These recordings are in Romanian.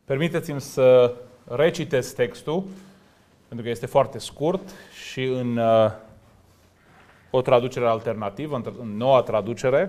Permiteți-mi să recitesc textul, pentru că este foarte scurt și în o traducere alternativă, în noua traducere.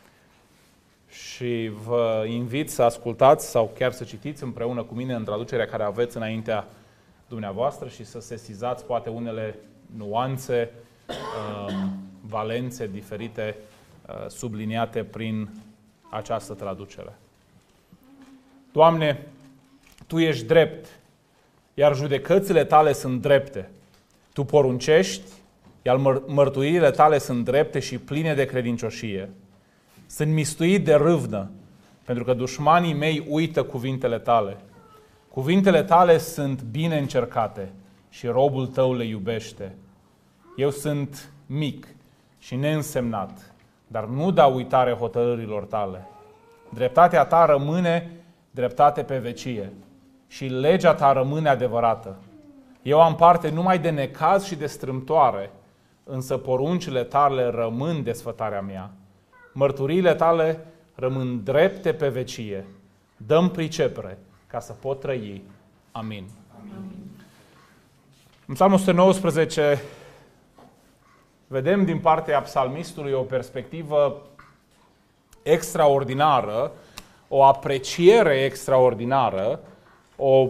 Și vă invit să ascultați sau chiar să citiți împreună cu mine în traducerea care aveți înaintea dumneavoastră și să sesizați poate unele nuanțe, valențe diferite subliniate prin această traducere. Doamne, Tu ești drept, iar judecățile Tale sunt drepte. Tu poruncești, iar mărturiile Tale sunt drepte și pline de credincioșie. Sunt mistuit de râvnă, pentru că dușmanii mei uită cuvintele Tale. Cuvintele Tale sunt bine încercate și robul Tău le iubește. Eu sunt mic și neînsemnat, dar nu dau uitare hotărârilor Tale. Dreptatea Ta rămâne dreptate pe vecie și legea Ta rămâne adevărată. Eu am parte numai de necaz și de strâmtoare, însă poruncile Tale rămân desfătarea mea. Mărturiile Tale rămân drepte pe vecie. Dă-mi pricepere ca să pot trăi. Amin. Amin. În Psalmul 119 vedem din partea psalmistului o perspectivă extraordinară, o apreciere extraordinară, o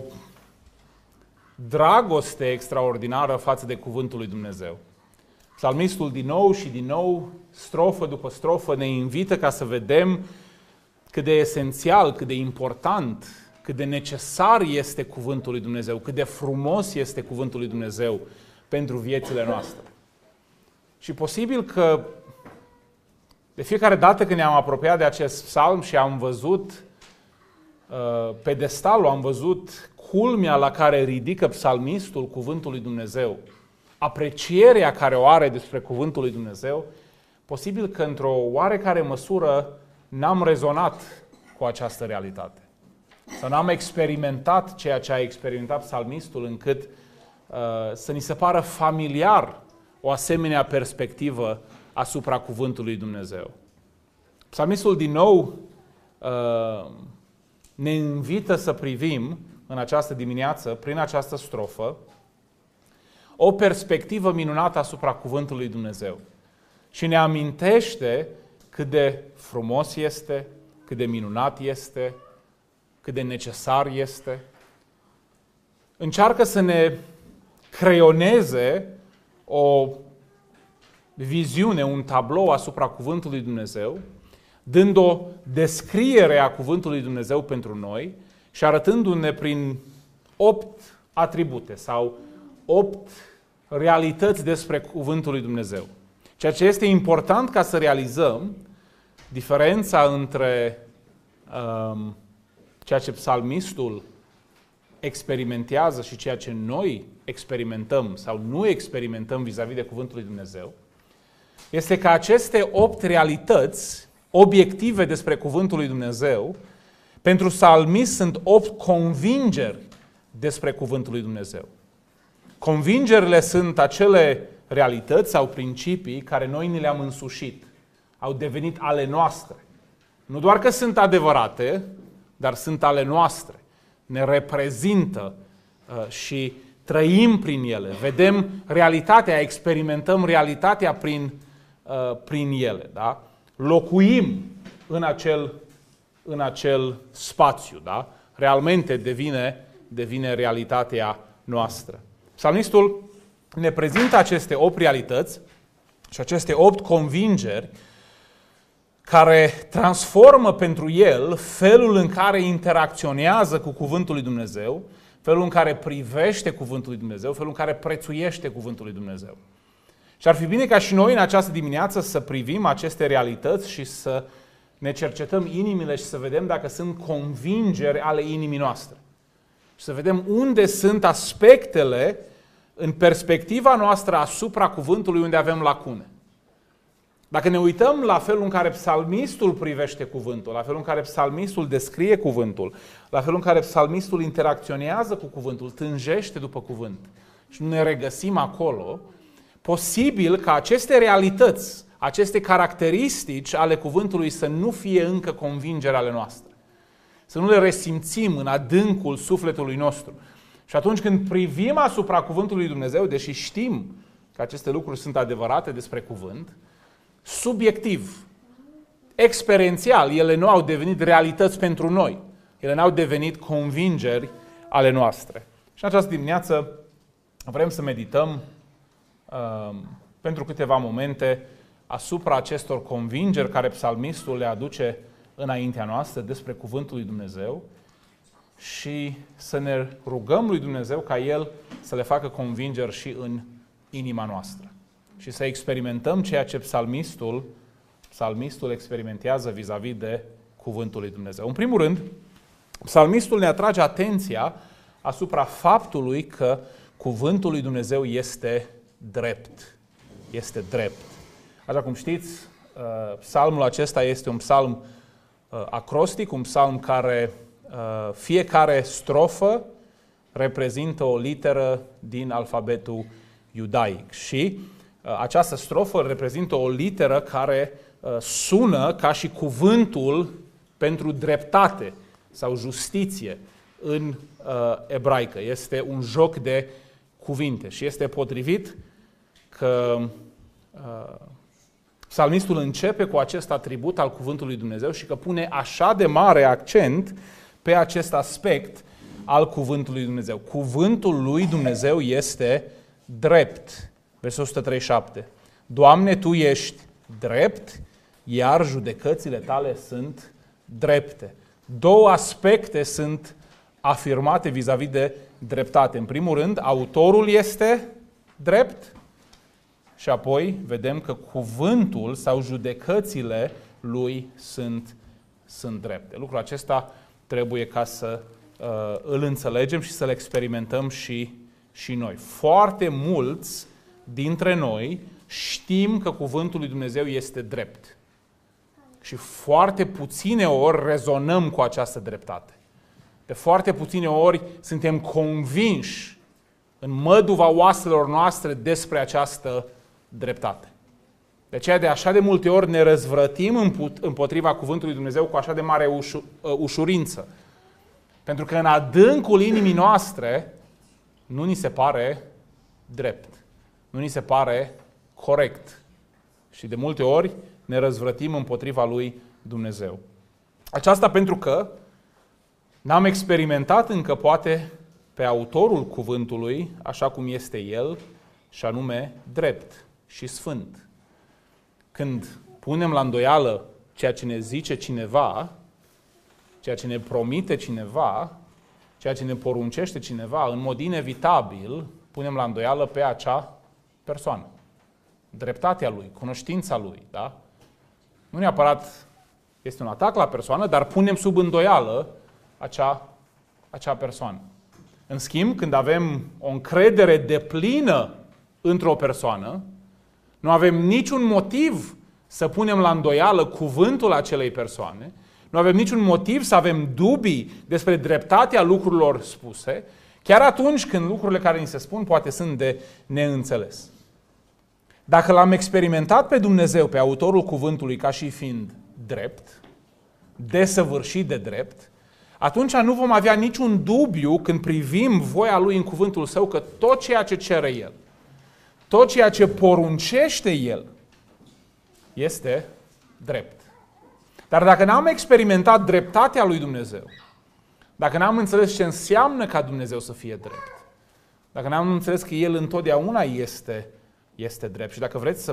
dragoste extraordinară față de cuvântul lui Dumnezeu. Psalmistul din nou și din nou, strofă după strofă, ne invită ca să vedem cât de esențial, cât de important, cât de necesar este cuvântul lui Dumnezeu, cât de frumos este cuvântul lui Dumnezeu pentru viețile noastre. Și posibil că de fiecare dată când ne-am apropiat de acest psalm și am văzut pedestalul, am văzut culmea la care ridică psalmistul cuvântul lui Dumnezeu, aprecierea care o are despre cuvântul lui Dumnezeu, posibil că într-o oarecare măsură n-am rezonat cu această realitate. Sau n-am experimentat ceea ce a experimentat psalmistul încât să ni se pară familiar o asemenea perspectivă asupra cuvântului lui Dumnezeu. Psalmistul din nou ne invită să privim în această dimineață, prin această strofă, o perspectivă minunată asupra cuvântului lui Dumnezeu. Și ne amintește cât de frumos este, cât de minunat este, cât de necesar este. Încearcă să ne creioneze o viziune, un tablou asupra cuvântului lui Dumnezeu, dând o descriere a cuvântului lui Dumnezeu pentru noi și arătându-ne prin 8 atribute sau 8 realități despre cuvântul lui Dumnezeu. Ceea ce este important ca să realizăm diferența între ceea ce psalmistul experimentează și ceea ce noi experimentăm sau nu experimentăm vis-a-vis de cuvântul lui Dumnezeu, este că aceste 8 realități obiective despre cuvântul lui Dumnezeu, pentru psalmist sunt 8 convingeri despre cuvântul lui Dumnezeu. Convingerile sunt acele realități sau principii care noi ni le-am însușit, au devenit ale noastre. Nu doar că sunt adevărate, dar sunt ale noastre. Ne reprezintă și trăim prin ele. Vedem realitatea, experimentăm realitatea prin ele. Da? Locuim în acel spațiu. Da? Realmente devine realitatea noastră. Psalmistul ne prezintă aceste 8 realități și aceste 8 convingeri care transformă pentru el felul în care interacționează cu cuvântul lui Dumnezeu, felul în care privește cuvântul lui Dumnezeu, felul în care prețuiește cuvântul lui Dumnezeu. Și ar fi bine ca și noi în această dimineață să privim aceste realități și să ne cercetăm inimile și să vedem dacă sunt convingeri ale inimii noastre. Și să vedem unde sunt aspectele în perspectiva noastră asupra cuvântului unde avem lacune. Dacă ne uităm la felul în care psalmistul privește cuvântul, la felul în care psalmistul descrie cuvântul, la felul în care psalmistul interacționează cu cuvântul, tânjește după cuvânt și nu ne regăsim acolo, posibil ca aceste realități, aceste caracteristici ale cuvântului să nu fie încă convingeri ale noastre. să nu le resimțim în adâncul sufletului nostru. Și atunci când privim asupra cuvântului lui Dumnezeu, deși știm că aceste lucruri sunt adevărate despre cuvânt, subiectiv, experiențial, ele nu au devenit realități pentru noi. Ele n-au devenit convingeri ale noastre. Și în această dimineață vrem să medităm pentru câteva momente asupra acestor convingeri care psalmistul le aduce înaintea noastră despre cuvântul lui Dumnezeu și să ne rugăm lui Dumnezeu ca El să le facă convingeri și în inima noastră. Și să experimentăm ceea ce psalmistul experimentează vis-a-vis de cuvântul lui Dumnezeu. În primul rând, psalmistul ne atrage atenția asupra faptului că cuvântul lui Dumnezeu este drept. Este drept. Așa cum știți, psalmul acesta este un psalm acrostic, un psalm care fiecare strofă reprezintă o literă din alfabetul iudaic. Și această strofă reprezintă o literă care sună ca și cuvântul pentru dreptate sau justiție în ebraică. Este un joc de cuvinte și este potrivit că psalmistul începe cu acest atribut al cuvântului lui Dumnezeu și că pune așa de mare accent pe acest aspect al cuvântului lui Dumnezeu. Cuvântul lui Dumnezeu este drept. Versul 137. Doamne, Tu ești drept, iar judecățile Tale sunt drepte. Două aspecte sunt afirmate vis-a-vis de dreptate. În primul rând, autorul este drept și apoi vedem că cuvântul sau judecățile lui sunt drepte. Lucrul acesta trebuie ca să îl înțelegem și să-l experimentăm și noi. Foarte mulți dintre noi știm că cuvântul lui Dumnezeu este drept. Și foarte puține ori rezonăm cu această dreptate. De foarte puține ori suntem convinși în măduva oaselor noastre despre această dreptate. De aceea de așa de multe ori ne răzvrătim împotriva cuvântului lui Dumnezeu cu așa de mare ușurință. Pentru că în adâncul inimii noastre nu ni se pare drept. Nu ni se pare corect. Și de multe ori ne răzvrătim împotriva lui Dumnezeu. Aceasta pentru că n-am experimentat încă poate pe autorul cuvântului așa cum este el, și anume drept și sfânt. Când punem la îndoială ceea ce ne zice cineva, ceea ce ne promite cineva, ceea ce ne poruncește cineva, în mod inevitabil punem la îndoială pe acea persoană. Dreptatea lui, cunoștința lui, da? Nu neapărat este un atac la persoană, dar punem sub îndoială acea persoană. În schimb, când avem o încredere deplină într-o persoană, nu avem niciun motiv să punem la îndoială cuvântul acelei persoane, nu avem niciun motiv să avem dubii despre dreptatea lucrurilor spuse, chiar atunci când lucrurile care ni se spun poate sunt de neînțeles. Dacă l-am experimentat pe Dumnezeu, pe autorul cuvântului, ca și fiind drept, desăvârșit de drept, atunci nu vom avea niciun dubiu când privim voia Lui în cuvântul Său că tot ceea ce cere El, tot ceea ce poruncește El, este drept. Dar dacă n-am experimentat dreptatea lui Dumnezeu, dacă n-am înțeles ce înseamnă ca Dumnezeu să fie drept, dacă n-am înțeles că El întotdeauna este drept și dacă vreți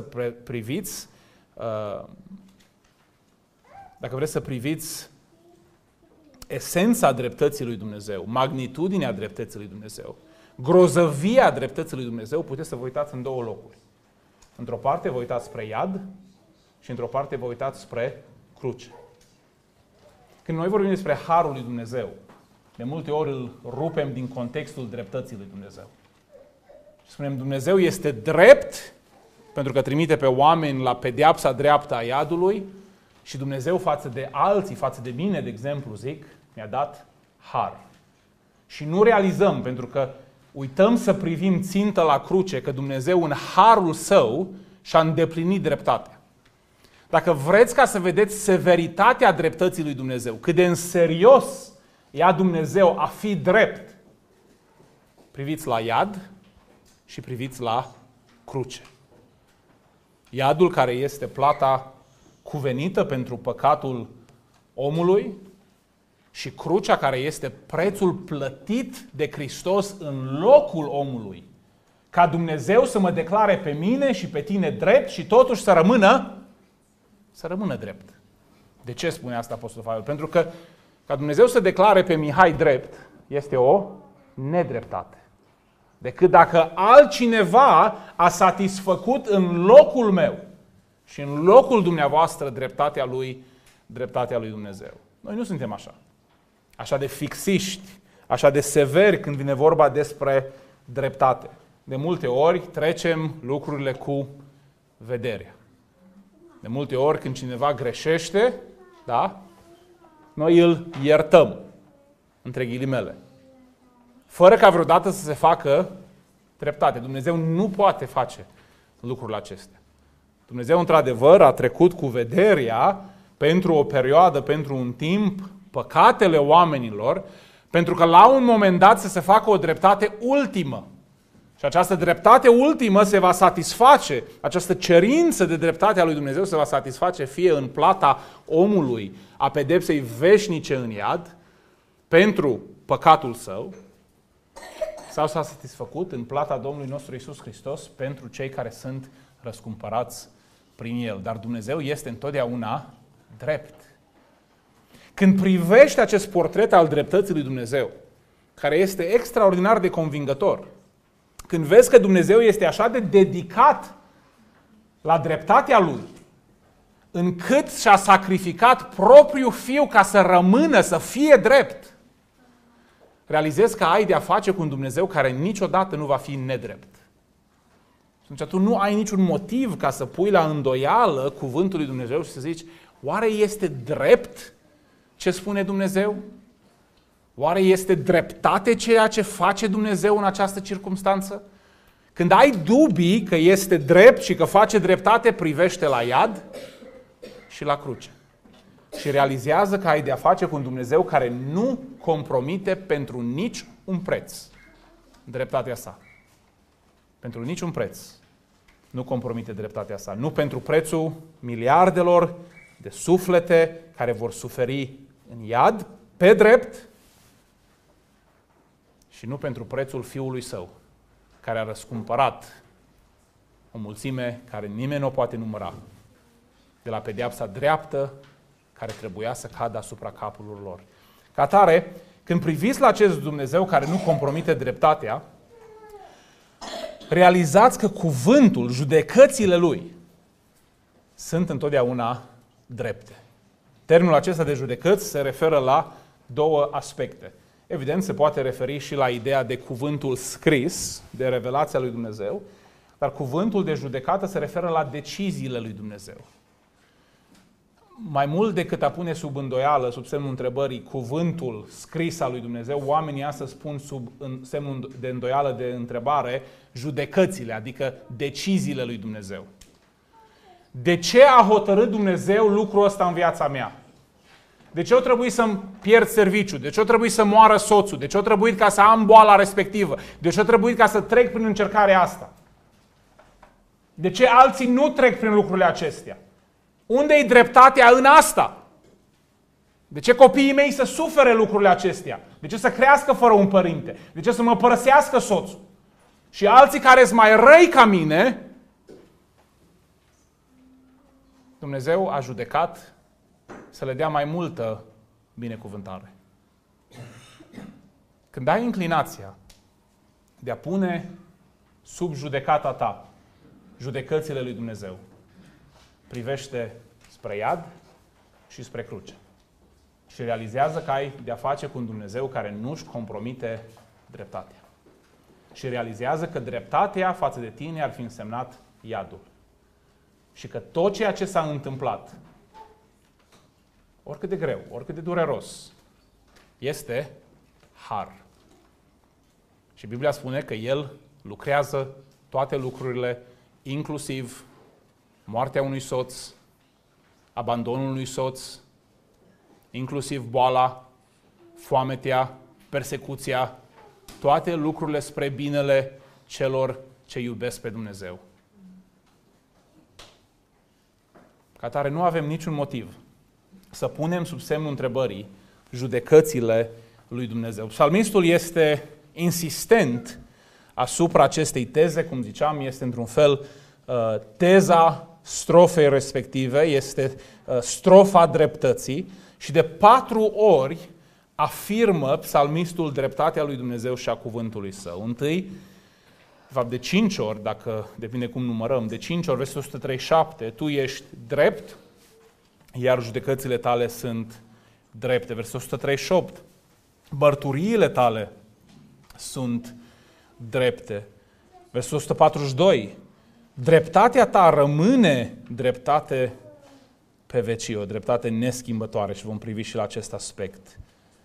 să priviți esența dreptății lui Dumnezeu, magnitudinea dreptății lui Dumnezeu, grozăvia dreptății lui Dumnezeu, puteți să vă uitați în două locuri. Într-o parte vă uitați spre iad și într-o parte vă uitați spre cruce. Când noi vorbim despre harul lui Dumnezeu, de multe ori îl rupem din contextul dreptății lui Dumnezeu. Spunem, Dumnezeu este drept pentru că trimite pe oameni la pedeapsa dreaptă a iadului și Dumnezeu față de alții, față de mine, de exemplu, zic, mi-a dat har. Și nu realizăm, pentru că uităm să privim țintă la cruce, că Dumnezeu în harul Său și-a îndeplinit dreptatea. dacă vreți ca să vedeți severitatea dreptății lui Dumnezeu, cât de în serios ia Dumnezeu a fi drept, priviți la iad și priviți la cruce. Iadul care este plata cuvenită pentru păcatul omului și crucea care este prețul plătit de Hristos în locul omului, ca Dumnezeu să mă declare pe mine și pe tine drept și totuși să rămână drept. De ce spune asta Apostolul Pavel? Pentru că ca Dumnezeu să declare pe Mihai drept este o nedreptate. Decât dacă altcineva a satisfăcut în locul meu și în locul dumneavoastră dreptatea lui Dumnezeu. Noi nu suntem așa de fixiști, așa de severi când vine vorba despre dreptate. De multe ori trecem lucrurile cu vederea. De multe ori când cineva greșește, da, noi îl iertăm, între ghilimele, fără ca vreodată să se facă dreptate. Dumnezeu nu poate face lucrurile acestea. Dumnezeu, într-adevăr, a trecut cu vederea pentru o perioadă, pentru un timp, păcatele oamenilor, pentru că la un moment dat să se facă o dreptate ultimă. Și această dreptate ultimă se va satisface, această cerință de dreptate a lui Dumnezeu se va satisface fie în plata omului a pedepsei veșnice în iad, pentru păcatul său, sau s-a satisfăcut în plata Domnului nostru Iisus Hristos pentru cei care sunt răscumpărați prin El. Dar Dumnezeu este întotdeauna drept. Când privești acest portret al dreptății lui Dumnezeu, care este extraordinar de convingător, când vezi că Dumnezeu este așa de dedicat la dreptatea Lui, încât și-a sacrificat propriul Fiu ca să rămână, să fie drept, realizezi că ai de-a face cu un Dumnezeu care niciodată nu va fi nedrept. Și atunci tu nu ai niciun motiv ca să pui la îndoială cuvântul lui Dumnezeu și să zici, oare este drept ce spune Dumnezeu? Oare este dreptate ceea ce face Dumnezeu în această circumstanță? Când ai dubii că este drept și că face dreptate, privește la iad și la cruce. Și realizează că ai de-a face cu un Dumnezeu care nu compromite pentru nici un preț dreptatea sa. Pentru niciun preț nu compromite dreptatea sa. Nu pentru prețul miliardelor de suflete care vor suferi în iad, pe drept, și nu pentru prețul Fiului Său, care a răscumpărat o mulțime care nimeni nu o poate număra, de la pedeapsa dreaptă care trebuia să cadă asupra capului lor. Ca atare, când priviți la acest Dumnezeu care nu compromite dreptatea, realizați că cuvântul, judecățile Lui, sunt întotdeauna drepte. Termenul acesta de judecăți se referă la două aspecte. Evident, se poate referi și la ideea de cuvântul scris, de revelația lui Dumnezeu, dar cuvântul de judecată se referă la deciziile lui Dumnezeu. Mai mult decât a pune sub îndoială, sub semnul întrebării, cuvântul scris al lui Dumnezeu, oamenii astăzi pun sub semnul de îndoială, de întrebare, judecățile, adică deciziile lui Dumnezeu. De ce a hotărât Dumnezeu lucrul ăsta în viața mea? De ce o trebuie să-mi pierd serviciul? De ce o trebuie să moară soțul? De ce o trebuie ca să am boala respectivă? De ce o trebuie ca să trec prin încercarea asta? De ce alții nu trec prin lucrurile acestea? Unde-i dreptatea în asta? De ce copiii mei să sufere lucrurile acestea? De ce să crească fără un părinte? De ce să mă părăsească soțul? Și alții care sunt mai răi ca mine, Dumnezeu a judecat să le dea mai multă binecuvântare. Când ai inclinația de a pune sub judecata ta judecățile lui Dumnezeu, privește spre iad și spre cruce. Și realizează că ai de-a face cu un Dumnezeu care nu-și compromite dreptatea. Și realizează că dreptatea față de tine ar fi însemnat iadul. Și că tot ceea ce s-a întâmplat, oricât de greu, oricât de dureros, este har. Și Biblia spune că El lucrează toate lucrurile, inclusiv moartea unui soț, abandonul unui soț, inclusiv boala, foametea, persecuția, toate lucrurile spre binele celor ce iubesc pe Dumnezeu. Ca atare, nu avem niciun motiv să punem sub semnul întrebării judecățile lui Dumnezeu. Psalmistul este insistent asupra acestei teze, cum ziceam, este într-un fel teza strofei respective, este strofa dreptății și de 4 ori afirmă psalmistul dreptatea lui Dumnezeu și a cuvântului său. Întâi, de fapt de 5 ori, dacă depinde cum numărăm, de 5 ori, versetul 137, tu ești drept, iar judecățile tale sunt drepte. Versetul 138, mărturiile tale sunt drepte. Versetul 142, dreptatea ta rămâne dreptate pe vecie, o dreptate neschimbătoare și vom privi și la acest aspect.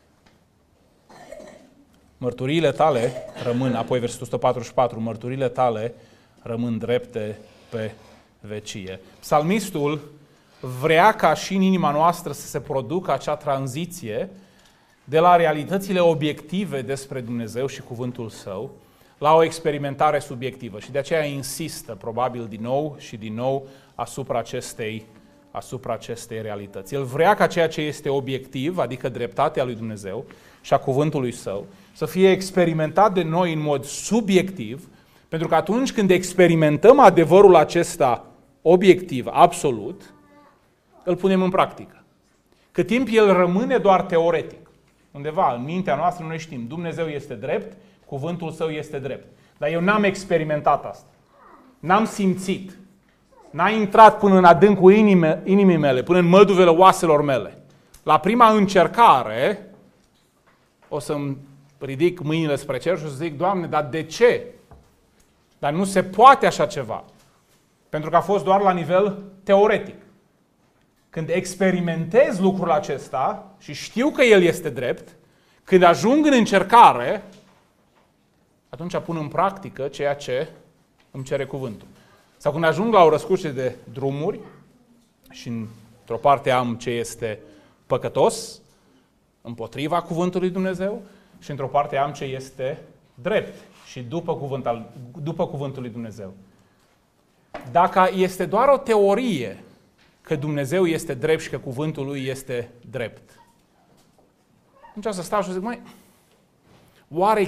Mărturiile tale rămân, apoi versetul 144, mărturiile tale rămân drepte pe vecie. Psalmistul vrea ca și în inima noastră să se producă acea tranziție de la realitățile obiective despre Dumnezeu și cuvântul Său la o experimentare subiectivă. Și de aceea insistă, probabil din nou și din nou, asupra acestei realități. El vrea ca ceea ce este obiectiv, adică dreptatea lui Dumnezeu și a cuvântului Său, să fie experimentat de noi în mod subiectiv, pentru că atunci când experimentăm adevărul acesta obiectiv, absolut, îl punem în practică. Cât timp el rămâne doar teoretic. Undeva în mintea noastră noi știm, Dumnezeu este drept, cuvântul Său este drept. Dar eu n-am experimentat asta. N-am simțit. N-a intrat până în adâncul inimii mele, până în măduvele oaselor mele. La prima încercare o să-mi ridic mâinile spre cer și o să zic, Doamne, dar de ce? Dar nu se poate așa ceva. Pentru că a fost doar la nivel teoretic. Când experimentez lucrul acesta și știu că el este drept, când ajung în încercare, atunci pun în practică ceea ce îmi cere cuvântul. Sau când ajung la o răscruce de drumuri și într-o parte am ce este păcătos, împotriva cuvântului Dumnezeu, și într-o parte am ce este drept și după cuvântul lui Dumnezeu. Dacă este doar o teorie că Dumnezeu este drept și că cuvântul lui este drept, atunci o să stau și zic, măi, oare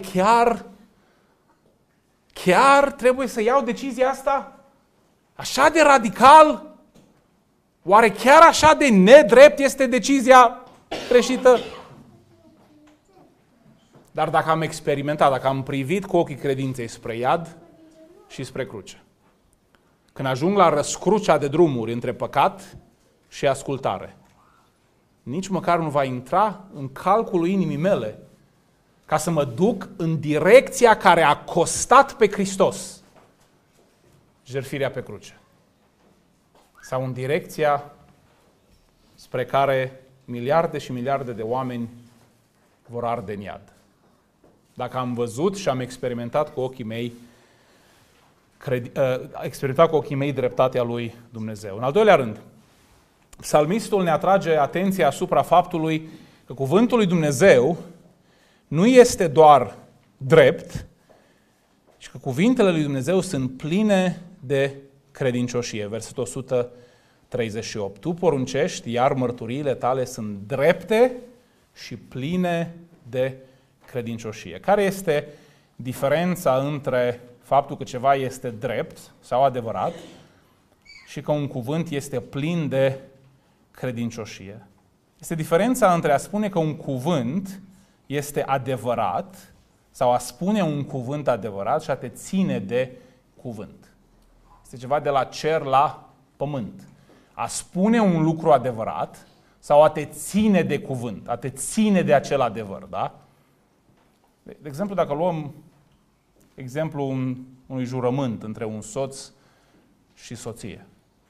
chiar trebuie să iau decizia asta? Așa de radical? Oare chiar așa de nedrept este decizia greșită? Dar dacă am experimentat, dacă am privit cu ochii credinței spre iad și spre cruce, când ajung la răscrucea de drumuri între păcat și ascultare, nici măcar nu va intra în calculul inimii mele ca să mă duc în direcția care a costat pe Hristos jertfirea pe cruce. Sau în direcția spre care miliarde și miliarde de oameni vor arde în iad. Dacă am văzut și am experimentat cu ochii mei dreptatea lui Dumnezeu. În al doilea rând, psalmistul ne atrage atenția asupra faptului că cuvântul lui Dumnezeu nu este doar drept, ci că cuvintele lui Dumnezeu sunt pline de credincioșie. Versetul 138. Tu poruncești, iar mărturiile tale sunt drepte și pline de credincioșie. Care este diferența între faptul că ceva este drept sau adevărat și că un cuvânt este plin de credincioșie? Este diferența între a spune că un cuvânt este adevărat sau a spune un cuvânt adevărat și a te ține de cuvânt. Este ceva de la cer la pământ. A spune un lucru adevărat sau a te ține de cuvânt, a te ține de acel adevăr, da? De exemplu, dacă luăm exemplul unui jurământ între un soț și soție.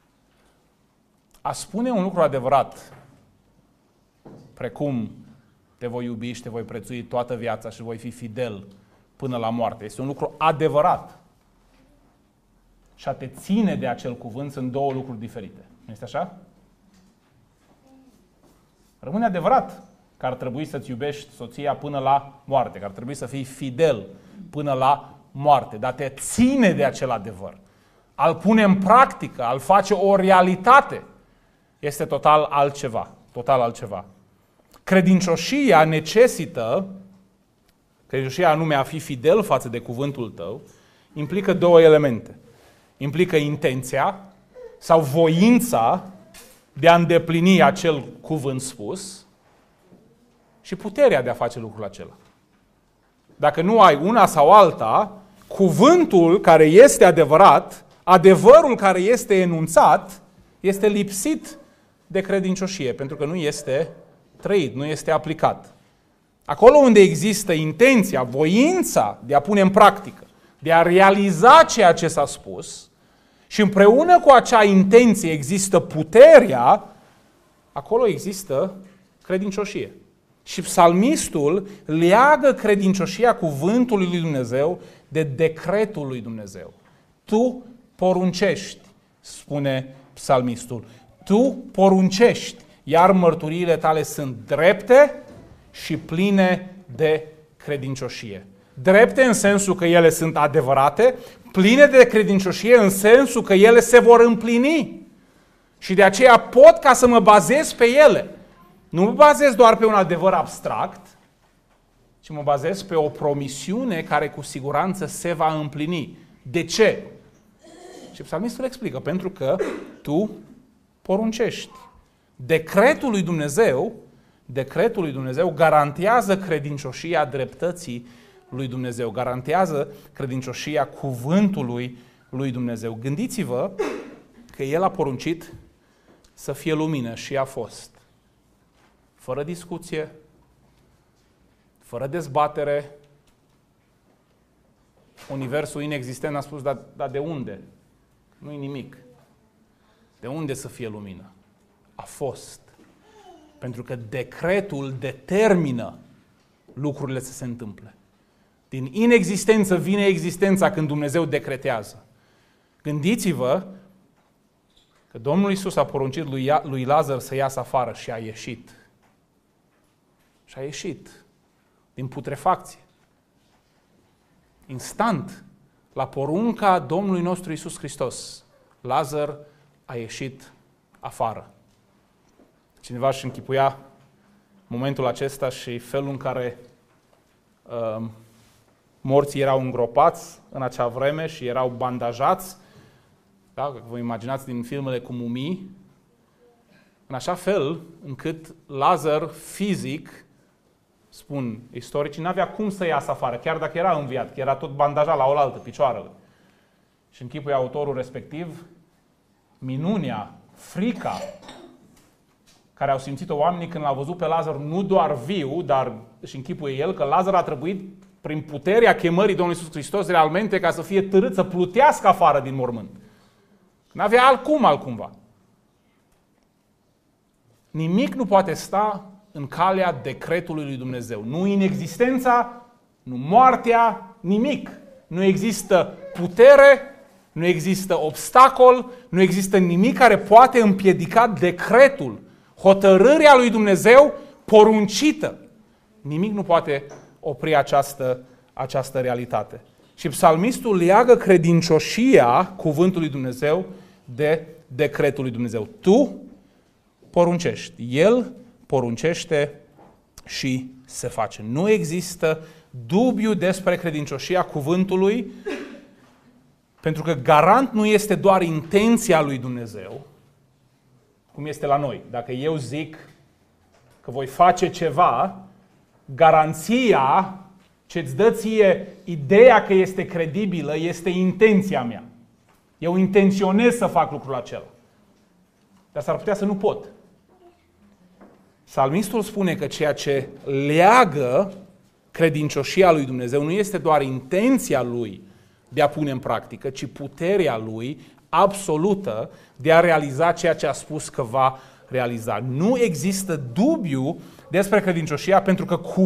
A spune un lucru adevărat, precum te voi iubi și te voi prețui toată viața și voi fi fidel până la moarte, este un lucru adevărat. Și a te ține de acel cuvânt sunt două lucruri diferite. Nu este așa? Rămâne adevărat că ar trebui să-ți iubești soția până la moarte, că ar trebui să fii fidel până la moarte, dar te ține de acel adevăr. Al pune în practică, al face o realitate, este total altceva. Total altceva. Credincioșia necesită, credincioșia anume a fi fidel față de cuvântul tău, implică două elemente. Implică intenția sau voința de a îndeplini acel cuvânt spus și puterea de a face lucrul acela. Dacă nu ai una sau alta, cuvântul care este adevărat, adevărul care este enunțat, este lipsit de credincioșie, pentru că nu este trăit, nu este aplicat. Acolo unde există intenția, voința de a pune în practică, de a realiza ceea ce s-a spus, și împreună cu acea intenție există puterea, acolo există credincioșie. Și psalmistul leagă credincioșia cuvântului lui Dumnezeu de decretul lui Dumnezeu. Tu poruncești, spune psalmistul. Tu poruncești, iar mărturiile tale sunt drepte și pline de credincioșie. Drepte în sensul că ele sunt adevărate, pline de credincioșie în sensul că ele se vor împlini. Și de aceea pot ca să mă bazez pe ele. Nu mă bazez doar pe un adevăr abstract, ci mă bazez pe o promisiune care cu siguranță se va împlini. De ce? Și psalmistul explică, pentru că tu poruncești. Decretul lui Dumnezeu garantează credincioșia dreptății lui Dumnezeu, garantează credincioșia cuvântului lui Dumnezeu. Gândiți-vă că El a poruncit să fie lumină și a fost. Fără discuție, fără dezbatere, universul inexistent a spus, dar de unde? Nu-i nimic. De unde să fie lumină? A fost. Pentru că decretul determină lucrurile să se întâmple. Din inexistență vine existența când Dumnezeu decretează. Gândiți-vă că Domnul Iisus a poruncit lui Lazar să iasă afară și a ieșit. Și a ieșit din putrefacție. Instant, la porunca Domnului nostru Iisus Hristos, Lazar a ieșit afară. Cineva își închipuia momentul acesta și felul în care morții erau îngropați în acea vreme și erau bandajați. Da? Vă imaginați din filmele cu mumii. În așa fel încât Lazar fizic, spun istoricii, n-avea cum să iasă afară, chiar dacă era înviat, că era tot bandajat la oaltă, picioarele. Și închipuie autorul respectiv minunea, frica care au simțit-o oamenii când l-au văzut pe Lazar nu doar viu, dar își închipuie el că Lazar a trebuit prin puterea chemării Domnului Iisus Hristos realmente ca să fie târât, să plutească afară din mormânt. N-avea altcumva. Nimic nu poate sta în calea decretului lui Dumnezeu. Nu inexistența, nu moartea, nimic. Nu există putere, nu există obstacol, nu există nimic care poate împiedica decretul, hotărârea lui Dumnezeu poruncită. Nimic nu poate opri această realitate. Și psalmistul leagă credincioșia cuvântului Dumnezeu de decretul lui Dumnezeu. Tu poruncești. El poruncește și se face. Nu există dubiu despre credincioșia cuvântului, pentru că garant nu este doar intenția lui Dumnezeu, cum este la noi. Dacă eu zic că voi face ceva, garanția ce-ți dă ție ideea că este credibilă este intenția mea. Eu intenționez să fac lucrul acela. Dar s-ar putea să nu pot. Psalmistul spune că ceea ce leagă credincioșia lui Dumnezeu nu este doar intenția lui de a pune în practică, ci puterea lui absolută de a realiza ceea ce a spus că va realiza. Nu există dubiu despre credincioșia pentru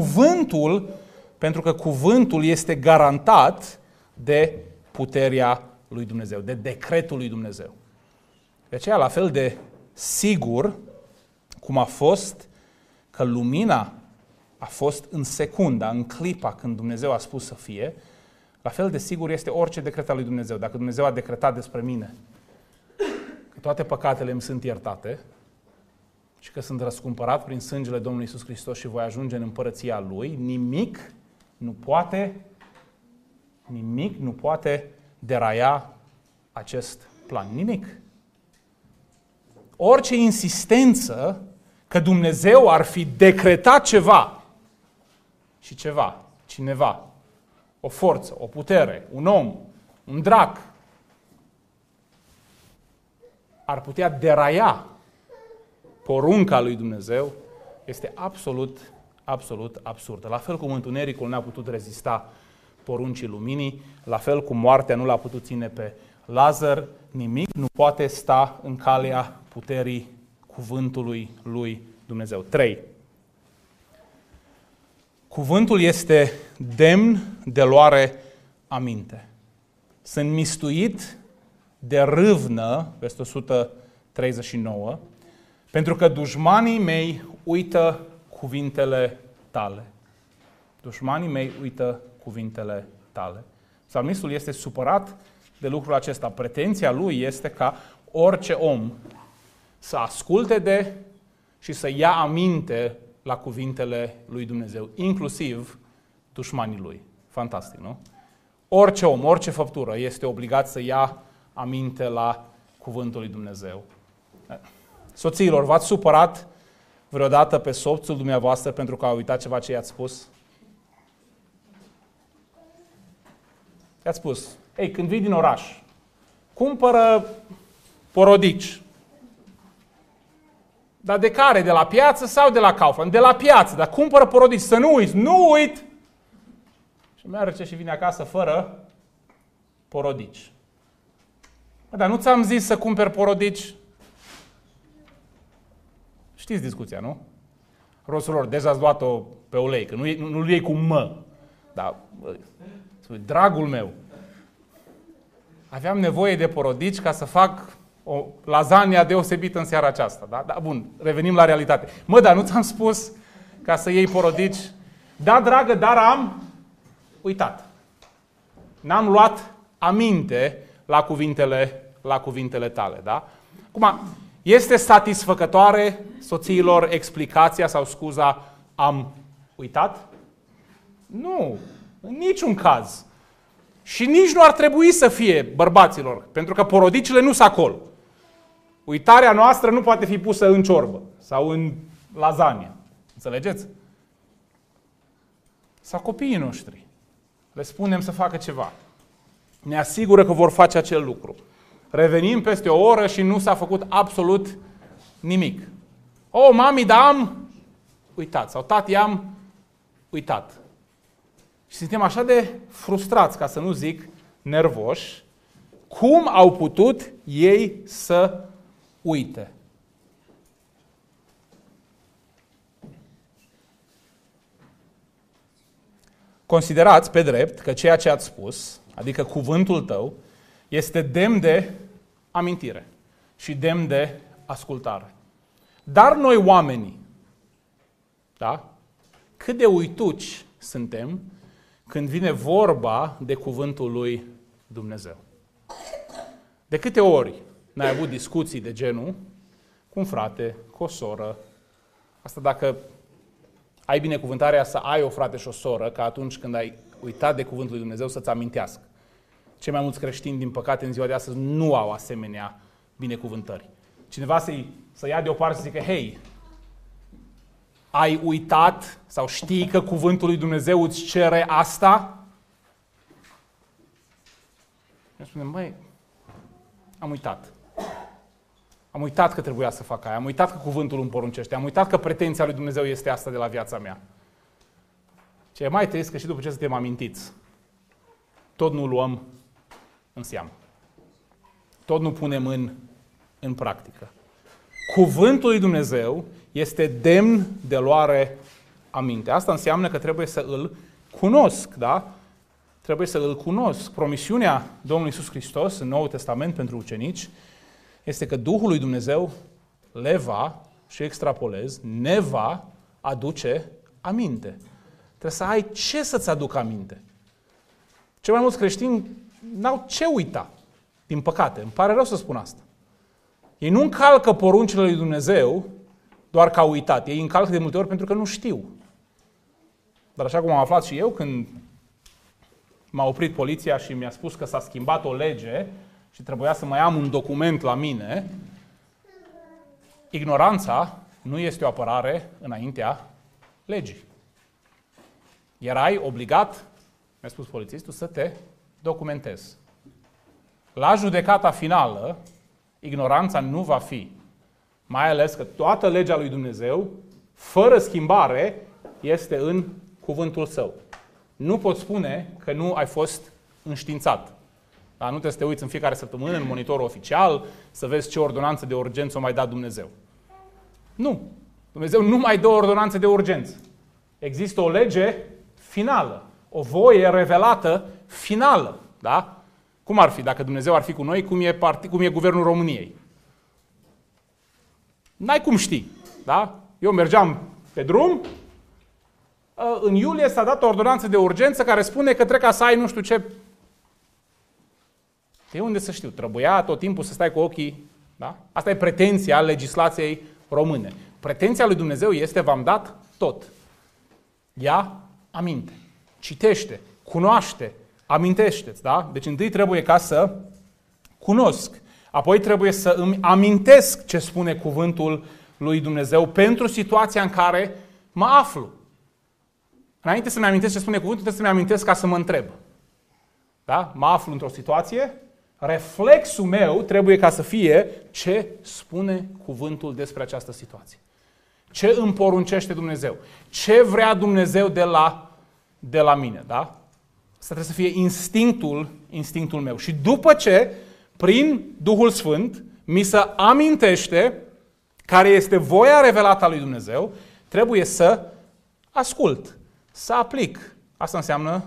că cuvântul este garantat de puterea lui Dumnezeu, de decretul lui Dumnezeu. De aceea, la fel de sigur cum a fost că lumina a fost în secunda, în clipa când Dumnezeu a spus să fie, la fel de sigur este orice decret al lui Dumnezeu. Dacă Dumnezeu a decretat despre mine că toate păcatele îmi sunt iertate și că sunt răscumpărat prin sângele Domnului Iisus Hristos și voi ajunge în împărăția Lui, nimic nu poate deraia acest plan. Nimic. Orice insistență că Dumnezeu ar fi decretat ceva și cineva, o forță, o putere, un om, un drac, ar putea deraia porunca lui Dumnezeu, este absolut absurdă. La fel cum întunericul n-a putut rezista poruncii luminii, la fel cum moartea nu l-a putut ține pe Lazar, nimic nu poate sta în calea puterii cuvântului lui Dumnezeu. 3. Cuvântul este demn de luare aminte. Sunt mistuit de râvnă, peste 139, pentru că dușmanii mei uită cuvintele tale. Dușmanii mei uită cuvintele tale. Psalmistul este supărat de lucrul acesta. Pretenția lui este ca orice om să asculte de și să ia aminte la cuvintele lui Dumnezeu, inclusiv dușmanii lui. Fantastic, nu? Orice om, orice făptură este obligat să ia aminte la cuvântul lui Dumnezeu. Soțiilor, v-ați supărat vreodată pe soțul dumneavoastră pentru că a uitat ceva ce i-ați spus? I-ați spus, ei, când vii din oraș, cumpără porodici. Dar de care? De la piață sau de la Kaufland? De la piață, dar cumpără porodici, să nu uiți, nu uit! Și merge și vine acasă fără porodici. Dar nu ți-am zis să cumperi porodici? Știți discuția, nu? Rosulor, deja ați luat-o pe ulei, că nu-l iei cu mă. Dar, dragul meu, aveam nevoie de porodici ca să fac o lasagna deosebită în seara aceasta. Da? Da, bun, revenim la realitate. Mă, dar nu ți-am spus ca să iei porodici? Da, dragă, dar am uitat. N-am luat aminte la cuvintele tale. Da? Acum, este satisfăcătoare, soțiilor, explicația sau scuza am uitat? Nu, în niciun caz. Și nici nu ar trebui să fie, bărbaților, pentru că porodicile nu sunt acolo. Uitarea noastră nu poate fi pusă în ciorbă sau în lasagna. Înțelegeți? Sau copiii noștri. Le spunem să facă ceva. Ne asigură că vor face acel lucru. Revenim peste o oră și nu s-a făcut absolut nimic. O, mami, dar am uitat. Sau tati, am uitat. Și suntem așa de frustrați, ca să nu zic nervoși, cum au putut ei să uite. Considerați pe drept că ceea ce ați spus, adică cuvântul tău, este demn de amintire și demn de ascultare. Dar noi oamenii, da? Cât de uituci suntem când vine vorba de cuvântul lui Dumnezeu. De câte ori n-ai avut discuții de genul cu un frate, cu o soră, asta dacă ai binecuvântarea să ai o frate și o soră, ca atunci când ai uitat de cuvântul lui Dumnezeu să-ți amintească. Cei mai mulți creștini, din păcate, în ziua de astăzi nu au asemenea binecuvântări. Cineva să ia deoparte și să zică, hei, ai uitat sau știi că cuvântul lui Dumnezeu îți cere asta? Eu spune, măi, am uitat. Am uitat că trebuia să fac aia, am uitat că cuvântul îmi poruncește, am uitat că pretenția lui Dumnezeu este asta de la viața mea. Ce e mai trist că și după ce suntem amintiți, tot nu luăm în seamă. Tot nu punem în practică. Cuvântul lui Dumnezeu este demn de luare aminte. Asta înseamnă că trebuie să îl cunosc, da? Trebuie să îl cunosc. Promisiunea Domnului Iisus Hristos în Noul Testament pentru ucenici este că Duhul lui Dumnezeu le va, și extrapolez, ne va aduce aminte. Trebuie să ai ce să-ți aducă aminte. Cei mai mulți creștini n-au ce uita, din păcate. Îmi pare rău să spun asta. Ei nu încalcă poruncile lui Dumnezeu doar că au uitat. Ei încalcă de multe ori pentru că nu știu. Dar așa cum am aflat și eu, când m-a oprit poliția și mi-a spus că s-a schimbat o lege și trebuia să mai am un document la mine, ignoranța nu este o apărare înaintea legii. Erai obligat, mi-a spus polițistul, să te documentezi. La judecata finală, ignoranța nu va fi. Mai ales că toată legea lui Dumnezeu, fără schimbare, este în cuvântul Său. Nu poți spune că nu ai fost înștiințat. Dar nu trebuie să te uiți în fiecare săptămână în monitorul oficial să vezi ce ordonanță de urgență o mai dat Dumnezeu. Nu. Dumnezeu nu mai dă ordonanțe de urgență. Există o lege finală, o voie revelată finală. Da? Cum ar fi dacă Dumnezeu ar fi cu noi, cum e Guvernul României? N-ai cum ști. Da? Eu mergeam pe drum, în iulie s-a dat o ordonanță de urgență care spune că trebuie să ai nu știu ce. De unde să știu? Trebuia tot timpul să stai cu ochii. Da? Asta e pretenția legislației române. Pretenția lui Dumnezeu este: v-am dat tot. Ia aminte. Citește. Cunoaște. Amintește-ți. Da? Deci întâi trebuie ca să cunosc. Apoi trebuie să îmi amintesc ce spune cuvântul lui Dumnezeu pentru situația în care mă aflu. Înainte să-mi amintesc ce spune cuvântul, trebuie să-mi amintesc ca să mă întreb. Da? Mă aflu într-o situație, reflexul meu trebuie ca să fie ce spune cuvântul despre această situație. Ce îmi poruncește Dumnezeu? Ce vrea Dumnezeu de la mine? Da? Asta trebuie să fie instinctul meu. Și după ce, prin Duhul Sfânt, mi se amintește care este voia revelată a lui Dumnezeu, trebuie să ascult, să aplic. Asta înseamnă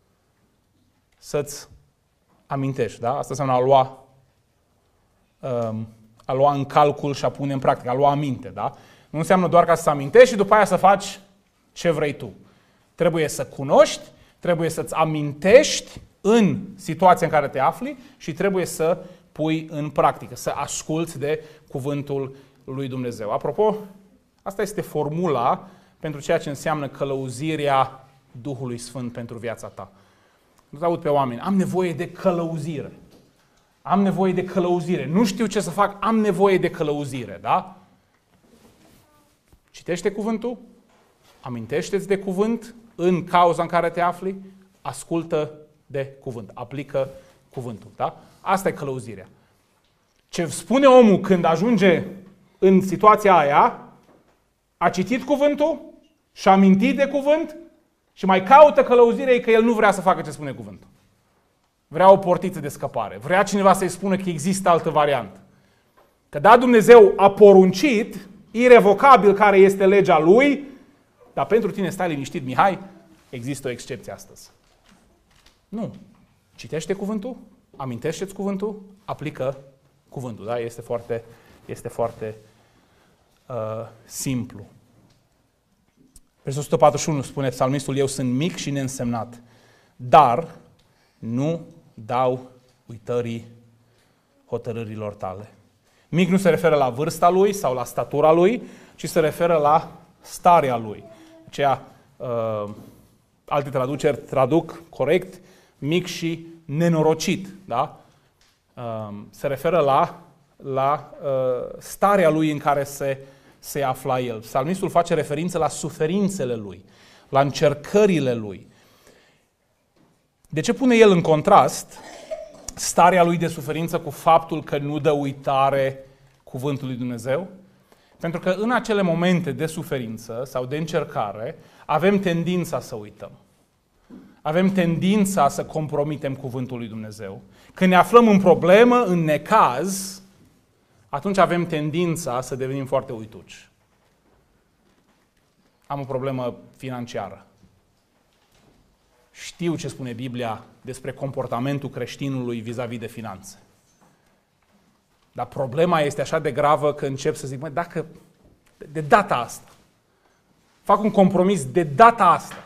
să-ți amintești. Da? Asta înseamnă a lua în calcul și a pune în practică, a lua aminte. Da? Nu înseamnă doar ca să amintești și după aia să faci ce vrei tu. Trebuie să cunoști, trebuie să-ți amintești în situația în care te afli și trebuie să pui în practică, să asculți de cuvântul lui Dumnezeu. Apropo, asta este formula pentru ceea ce înseamnă călăuzirea Duhului Sfânt pentru viața ta. Nu te aud pe oameni: am nevoie de călăuzire. Am nevoie de călăuzire. Nu știu ce să fac, am nevoie de călăuzire. Da? Citește cuvântul, amintește-ți de cuvânt în cauza în care te afli, ascultă de cuvânt, aplică cuvântul. Da? Asta e călăuzirea. Ce spune omul când ajunge în situația aia, a citit cuvântul și-a amintit de cuvânt și mai caută călăuzire, că el nu vrea să facă ce spune cuvântul. Vrea o portiță de scăpare. Vrea cineva să-i spună că există altă variantă. Că da, Dumnezeu a poruncit, irevocabil, care este legea Lui, dar pentru tine, stai liniștit, Mihai, există o excepție astăzi. Nu. Citește cuvântul, amintește-ți cuvântul, aplică cuvântul. Da? Este foarte simplu. Versetul 141 spune psalmistul: eu sunt mic și neînsemnat, dar nu dau uitării hotărârilor tale. Mic nu se referă la vârsta lui sau la statura lui, ci se referă la starea lui. Aceea, alte traduceri traduc corect mic și nenorocit. Da? Se referă la starea lui în care se afla el. Psalmistul face referință la suferințele lui, la încercările lui. De ce pune el în contrast starea lui de suferință cu faptul că nu dă uitare cuvântului Dumnezeu? Pentru că în acele momente de suferință sau de încercare avem tendința să uităm. Avem tendința să compromitem cuvântul lui Dumnezeu. Când ne aflăm în problemă, în necaz, atunci avem tendința să devenim foarte uituci. Am o problemă financiară. Știu ce spune Biblia despre comportamentul creștinului vis-a-vis de finanțe. Dar problema este așa de gravă că încep să zic: dacă de data asta fac un compromis de data asta.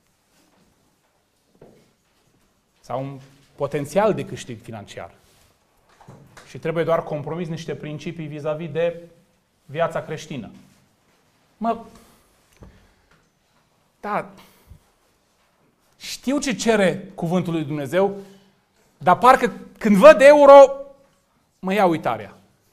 Sau un potențial de câștig financiar. Și trebuie doar compromis niște principii vis-a-vis de viața creștină. Da, știu ce cere cuvântul lui Dumnezeu, dar parcă când văd euro, mă ia uitarea.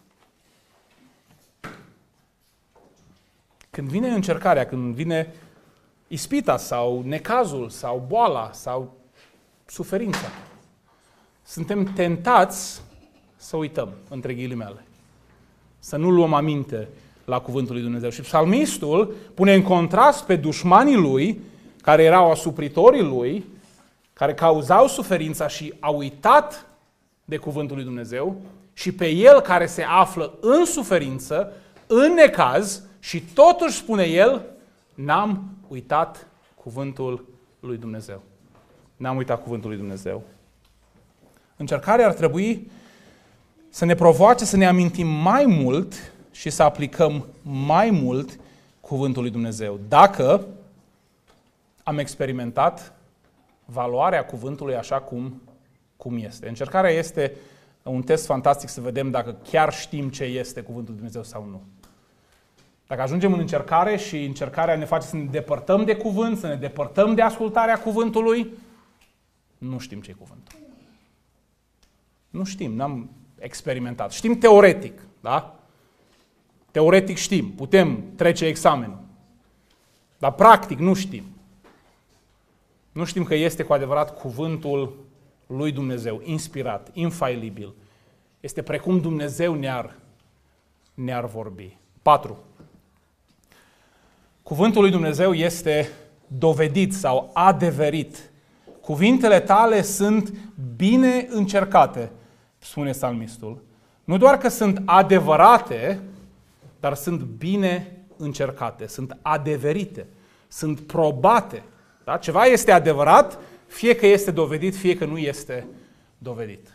Când vine încercarea, când vine ispita sau necazul sau boala sau suferința, suntem tentați să uităm, între ghilimele. Să nu luăm aminte la cuvântul lui Dumnezeu. Și psalmistul pune în contrast pe dușmanii lui, care erau asupritorii lui, care cauzau suferința și au uitat de cuvântul lui Dumnezeu, și pe el care se află în suferință, în necaz, și totuși spune el, n-am uitat cuvântul lui Dumnezeu. N-am uitat cuvântul lui Dumnezeu. Încercarea ar trebui să ne provoace să ne amintim mai mult și să aplicăm mai mult cuvântul lui Dumnezeu. Dacă am experimentat valoarea cuvântului așa cum este. Încercarea este un test fantastic să vedem dacă chiar știm ce este cuvântul lui Dumnezeu sau nu. Dacă ajungem în încercare și încercarea ne face să ne depărtăm de cuvânt, să ne depărtăm de ascultarea cuvântului, nu știm ce e cuvântul. Nu știm, n-am experimentat. Știm teoretic, da? Teoretic știm, putem trece examenul. Dar practic nu știm. Nu știm că este cu adevărat cuvântul lui Dumnezeu, inspirat, infailibil. Este precum Dumnezeu ne-ar vorbi. 4. Cuvântul lui Dumnezeu este dovedit sau adeverit. Cuvintele tale sunt bine încercate, spune psalmistul. Nu doar că sunt adevărate, dar sunt bine încercate, sunt adeverite, sunt probate. Da? Ceva este adevărat, fie că este dovedit, fie că nu este dovedit.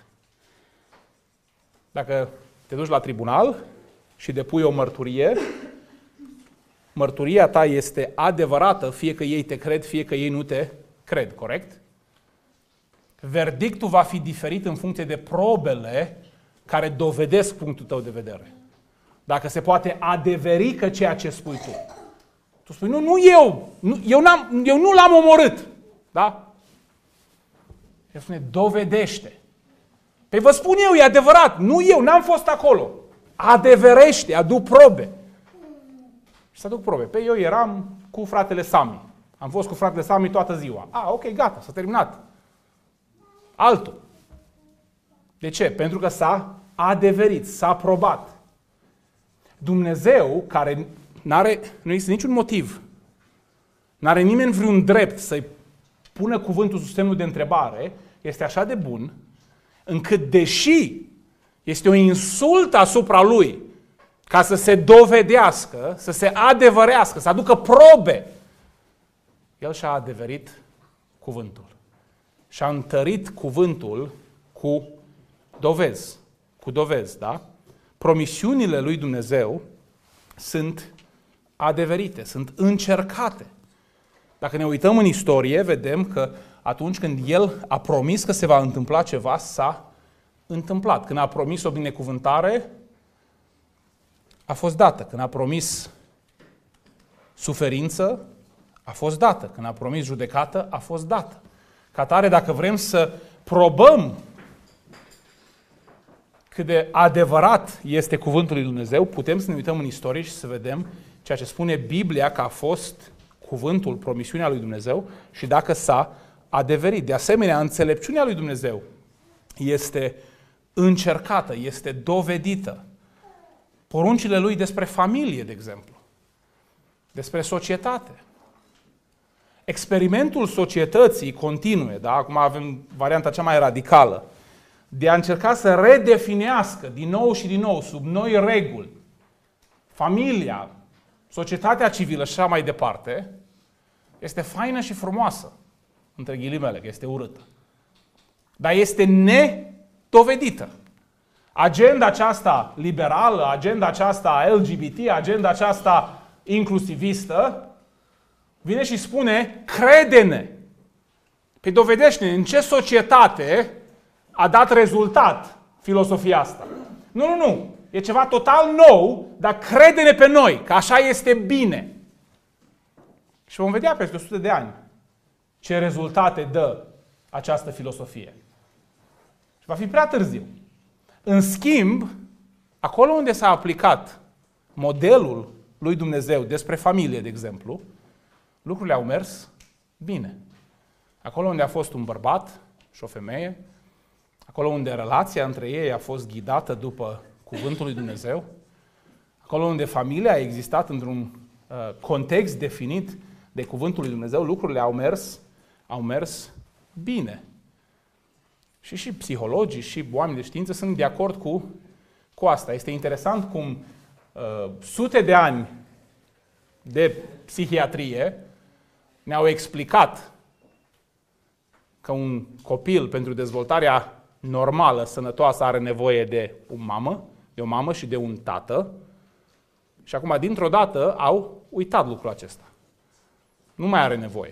Dacă te duci la tribunal și depui o mărturie, mărturia ta este adevărată, fie că ei te cred, fie că ei nu te cred, corect? Verdictul va fi diferit în funcție de probele care dovedesc punctul tău de vedere. Dacă se poate adeveri că ceea ce spui tu. Tu spui, nu eu, eu nu l-am omorât. Da? El spune, dovedește. Păi vă spun eu, e adevărat, nu eu, n-am fost acolo. Adeverește, adu probe. Și să aduc probe. Păi eu eram cu fratele Sami. Am fost cu fratele Sami toată ziua. Ok, gata, s-a terminat. Altul. De ce? Pentru că s-a adeverit, s-a probat. Dumnezeu, care nu există niciun motiv, n-are nimeni vreun drept să-i pună cuvântul sub semnul de întrebare, este așa de bun, încât deși este o insultă asupra lui, ca să se dovedească, să se adevărească, să aducă probe, el și-a adeverit cuvântul. Și-a întărit cuvântul cu dovezi, da? Promisiunile lui Dumnezeu sunt adeverite, sunt încercate. Dacă ne uităm în istorie, vedem că atunci când El a promis că se va întâmpla ceva, s-a întâmplat. Când a promis o binecuvântare, a fost dată. Când a promis suferință, a fost dată. Când a promis judecată, a fost dată. Ca atare, dacă vrem să probăm cât de adevărat este cuvântul lui Dumnezeu, putem să ne uităm în istorie și să vedem ceea ce spune Biblia că a fost cuvântul, promisiunea lui Dumnezeu și dacă s-a adeverit. De asemenea, înțelepciunea lui Dumnezeu este încercată, este dovedită. Poruncile lui despre familie, de exemplu, despre societate. Experimentul societății continue, da? Acum avem varianta cea mai radicală, de a încerca să redefinească din nou și din nou, sub noi reguli, familia, societatea civilă și așa mai departe, este faină și frumoasă, între ghilimele, că este urâtă. Dar este nedovedită. Agenda aceasta liberală, agenda aceasta LGBT, agenda aceasta inclusivistă, vine și spune, crede-ne. Păi dovedește-ne în ce societate a dat rezultat filosofia asta. Nu. E ceva total nou, dar crede-ne pe noi, că așa este bine. Și vom vedea peste 100 de ani ce rezultate dă această filosofie. Și va fi prea târziu. În schimb, acolo unde s-a aplicat modelul lui Dumnezeu despre familie, de exemplu, lucrurile au mers bine. Acolo unde a fost un bărbat și o femeie, acolo unde relația între ei a fost ghidată după cuvântul lui Dumnezeu, acolo unde familia a existat într-un context definit de cuvântul lui Dumnezeu, lucrurile au mers bine. Și psihologii și oameni de știință sunt de acord cu asta. Este interesant cum sute de ani de psihiatrie ne-au explicat că un copil pentru dezvoltarea normală, sănătoasă, are nevoie de o mamă și de un tată. Și acum, dintr-o dată, au uitat lucrul acesta. Nu mai are nevoie.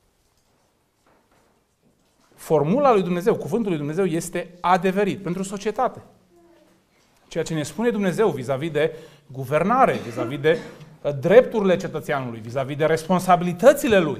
Formula lui Dumnezeu, cuvântul lui Dumnezeu este adeverit pentru societate. Ceea ce ne spune Dumnezeu vis-a-vis de guvernare, vis-a-vis de drepturile cetățeanului, vis-a-vis de responsabilitățile lui,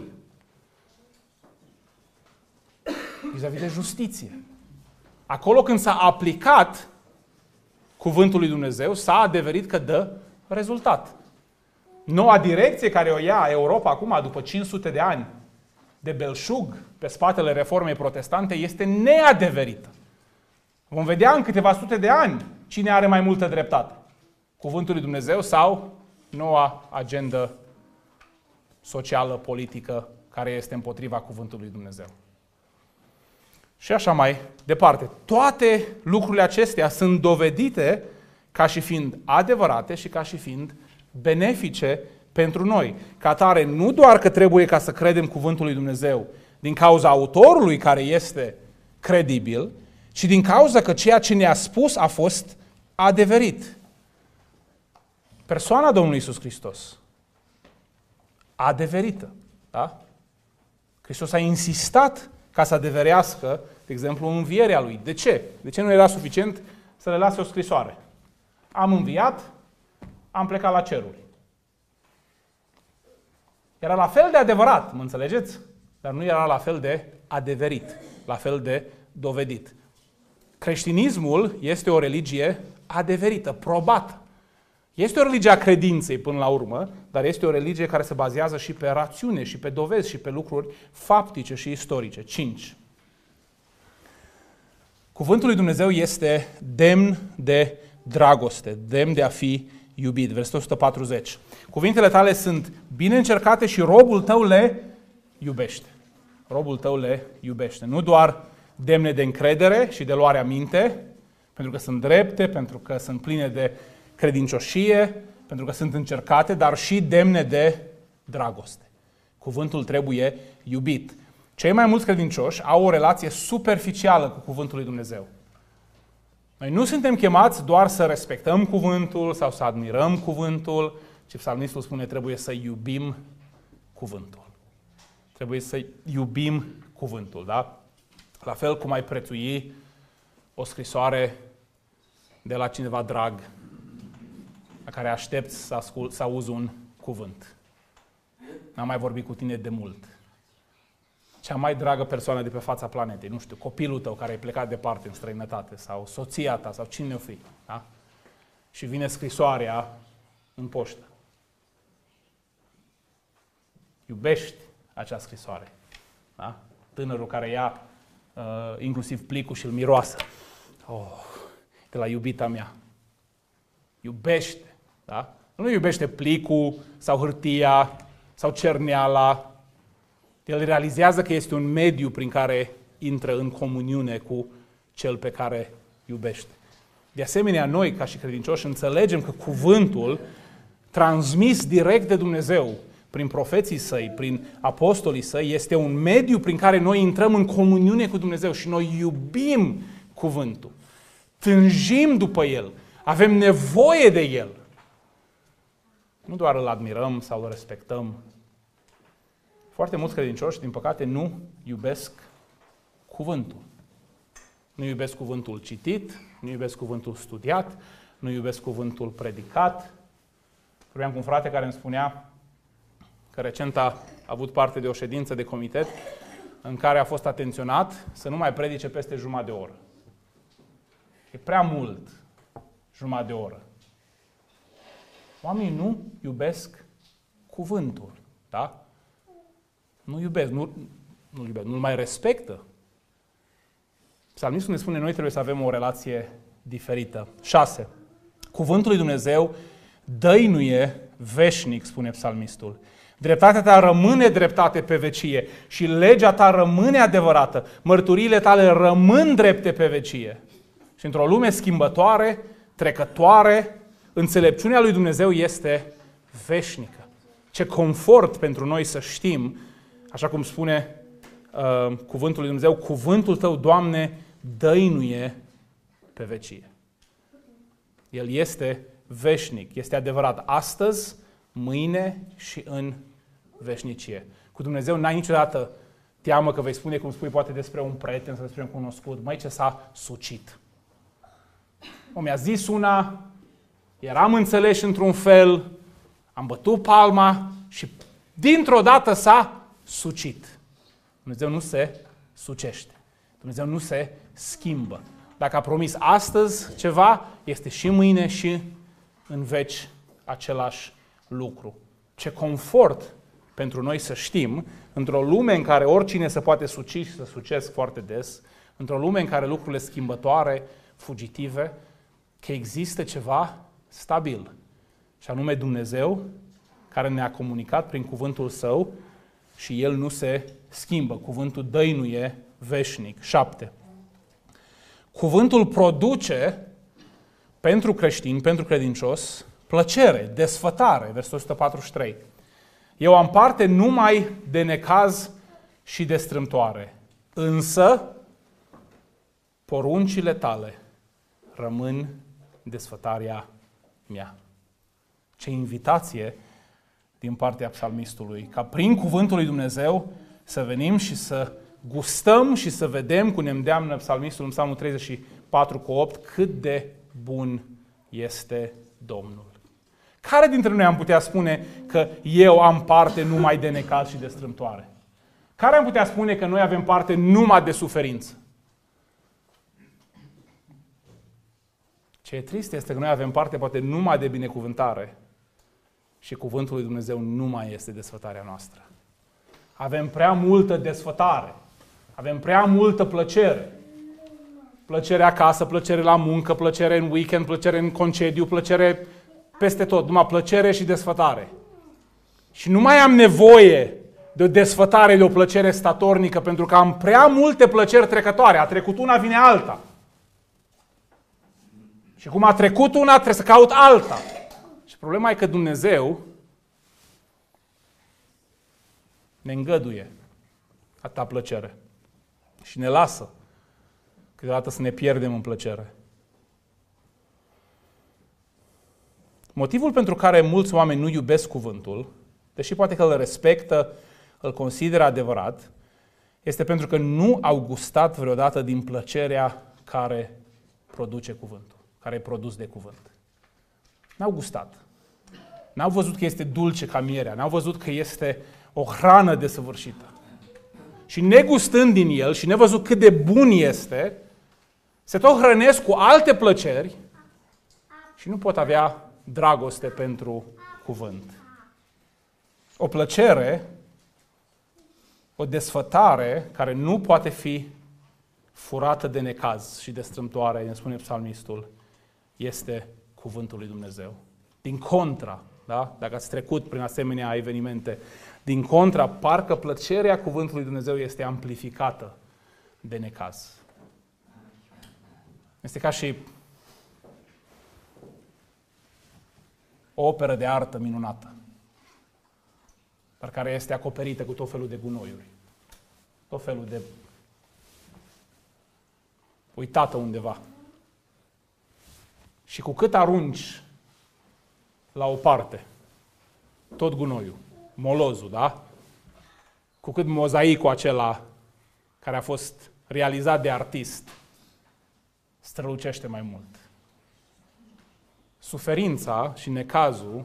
vis-a-vis de justiție. Acolo când s-a aplicat cuvântul lui Dumnezeu, s-a adeverit că dă rezultat. Noua direcție care o ia Europa acum, după 500 de ani de belșug pe spatele reformei protestante, este neadeverită. Vom vedea în câteva sute de ani cine are mai multă dreptate. Cuvântul lui Dumnezeu sau noua agendă socială, politică, care este împotriva cuvântului lui Dumnezeu. Și așa mai departe. Toate lucrurile acestea sunt dovedite ca și fiind adevărate și ca și fiind benefice pentru noi. Ca atare, nu doar că trebuie ca să credem cuvântul lui Dumnezeu din cauza autorului care este credibil, ci din cauza că ceea ce ne-a spus a fost adeverit. Persoana Domnului Iisus Hristos, adeverită. Da? Hristos a insistat ca să adeverească, de exemplu, învierea lui. De ce? De ce nu era suficient să le lase o scrisoare? Am înviat, am plecat la ceruri. Era la fel de adevărat, mă înțelegeți? Dar nu era la fel de adeverit, la fel de dovedit. Creștinismul este o religie adeverită, probată. Este o religie a credinței până la urmă, dar este o religie care se bazează și pe rațiune, și pe dovezi, și pe lucruri faptice și istorice. 5. Cuvântul lui Dumnezeu este demn de dragoste, demn de a fi iubit. Versetul 140. Cuvintele tale sunt bine încercate și robul tău le iubește. Robul tău le iubește. Nu doar demne de încredere și de luare aminte, pentru că sunt drepte, pentru că sunt pline de credincioșie, pentru că sunt încercate, dar și demne de dragoste. Cuvântul trebuie iubit. Cei mai mulți credincioși au o relație superficială cu cuvântul lui Dumnezeu. Noi nu suntem chemați doar să respectăm cuvântul sau să admirăm cuvântul, ci psalmistul spune trebuie să iubim cuvântul. Trebuie să iubim cuvântul, da? La fel cum ai prețui o scrisoare de la cineva drag, la care aștepți să auzi un cuvânt. N-am mai vorbit cu tine de mult. Cea mai dragă persoană de pe fața planetei, nu știu, copilul tău care ai plecat departe în străinătate, sau soția ta, sau cine o fi, da? Și vine scrisoarea în poștă. Iubești acea scrisoare, da? Tânărul care ia inclusiv plicul și îl miroasă. Oh, de la iubita mea. Iubește, da? Nu iubește plicul sau hârtia sau cerneala. El realizează că este un mediu prin care intră în comuniune cu cel pe care iubește. De asemenea, noi, ca și credincioși, înțelegem că cuvântul transmis direct de Dumnezeu prin profeții săi, prin apostolii săi, este un mediu prin care noi intrăm în comuniune cu Dumnezeu și noi iubim cuvântul. Tânjim după el. Avem nevoie de el. Nu doar îl admirăm sau îl respectăm, Foarte mulți credincioși, din păcate, nu iubesc cuvântul. Nu iubesc cuvântul citit, nu iubesc cuvântul studiat, nu iubesc cuvântul predicat. Vorbeam cu un frate care îmi spunea că recent a avut parte de o ședință de comitet în care a fost atenționat să nu mai predice peste jumătate de oră. E prea mult, jumătate de oră. Oamenii nu iubesc cuvântul, da? Nu iubesc, nu-l mai respectă. Psalmistul ne spune, noi trebuie să avem o relație diferită. 6. Cuvântul lui Dumnezeu dăinuie veșnic, spune psalmistul. Dreptatea ta rămâne dreptate pe vecie și legea ta rămâne adevărată. Mărturiile tale rămân drepte pe vecie. Și într-o lume schimbătoare, trecătoare, înțelepciunea lui Dumnezeu este veșnică. Ce confort pentru noi să știm, așa cum spune cuvântul lui Dumnezeu, cuvântul tău, Doamne, dăinuie pe vecie. El este veșnic, este adevărat astăzi, mâine și în veșnicie. Cu Dumnezeu n-ai niciodată teamă că vei spune, cum spui poate despre un prieten sau despre un cunoscut, măi, ce s-a sucit. Mi-a zis una, eram înțeleși într-un fel, am bătut palma și dintr-o dată s-a sucit. Dumnezeu nu se sucește. Dumnezeu nu se schimbă. Dacă a promis astăzi ceva, este și mâine și în veci același lucru. Ce confort pentru noi să știm, într-o lume în care oricine se poate suci și se sucesc foarte des, într-o lume în care lucrurile schimbătoare, fugitive, că există ceva stabil. Și anume Dumnezeu, care ne-a comunicat prin cuvântul Său și El nu se schimbă. Cuvântul dăinuie veșnic. 7. Cuvântul produce pentru creștin, pentru credincios, plăcere, desfătare. Versul 143. Eu am parte numai de necaz și de strâmtoare, însă poruncile tale rămân desfătarea mea. Ce invitație din partea psalmistului, ca prin cuvântul lui Dumnezeu să venim și să gustăm și să vedem, cum ne îndeamnă psalmistul în Psalmul 34:8, cât de bun este Domnul. Care dintre noi am putea spune că eu am parte numai de necaz și de strâmtoare? Care am putea spune că noi avem parte numai de suferință? Ce e trist este că noi avem parte poate numai de binecuvântare și cuvântul lui Dumnezeu nu mai este desfătarea noastră. Avem prea multă desfătare, avem prea multă plăcere. Plăcere acasă, plăcere la muncă, plăcere în weekend, plăcere în concediu, plăcere peste tot, numai plăcere și desfătare. Și nu mai am nevoie de o desfătare, de o plăcere statornică, pentru că am prea multe plăceri trecătoare. A trecut una, vine alta. Și cum a trecut una, trebuie să caut alta. Și problema e că Dumnezeu ne îngăduie atâta plăcere și ne lasă câteodată să ne pierdem în plăcere. Motivul pentru care mulți oameni nu iubesc cuvântul, deși poate că îl respectă, îl consideră adevărat, este pentru că nu au gustat vreodată din plăcerea care produce cuvântul, care e produs de cuvânt. N-au gustat. N-au văzut că este dulce ca mierea, n-au văzut că este o hrană desăvârșită. Și negustând din el și nevăzut cât de bun este, se tot hrănesc cu alte plăceri și nu pot avea dragoste pentru cuvânt. O plăcere, o desfătare care nu poate fi furată de necaz și de strâmtoare, ne spune psalmistul, este cuvântul lui Dumnezeu. Din contra, da? Dacă ați trecut prin asemenea evenimente, din contra, parcă plăcerea cuvântului Dumnezeu este amplificată de necaz. Este ca și o operă de artă minunată, dar care este acoperită cu tot felul de gunoiuri, tot felul de uitată undeva. Și cu cât arunci la o parte tot gunoiul, molozul, da? cu cât mozaicul acela care a fost realizat de artist strălucește mai mult. Suferința și necazul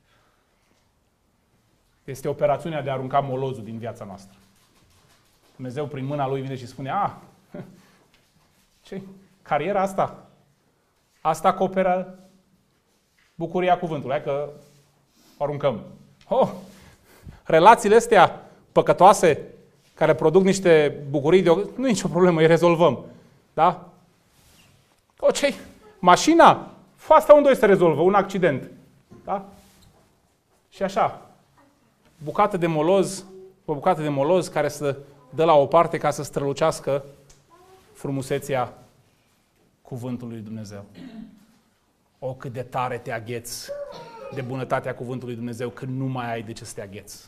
este operațiunea de a arunca molozul din viața noastră. Dumnezeu prin mâna Lui vine și spune, ce? Cariera asta? Asta acoperă bucuria cuvântului. Hai că o aruncăm. Relațiile astea păcătoase care produc niște bucurii, nu e nicio problemă, îi rezolvăm. Da? Ce? Mașina? Asta unde se rezolvă? Un accident. Da? Și așa. O bucată de moloz care să dă la o parte ca să strălucească frumusețea cuvântului lui Dumnezeu. Cât de tare te agheți de bunătatea cuvântului lui Dumnezeu când nu mai ai de ce să te agheți.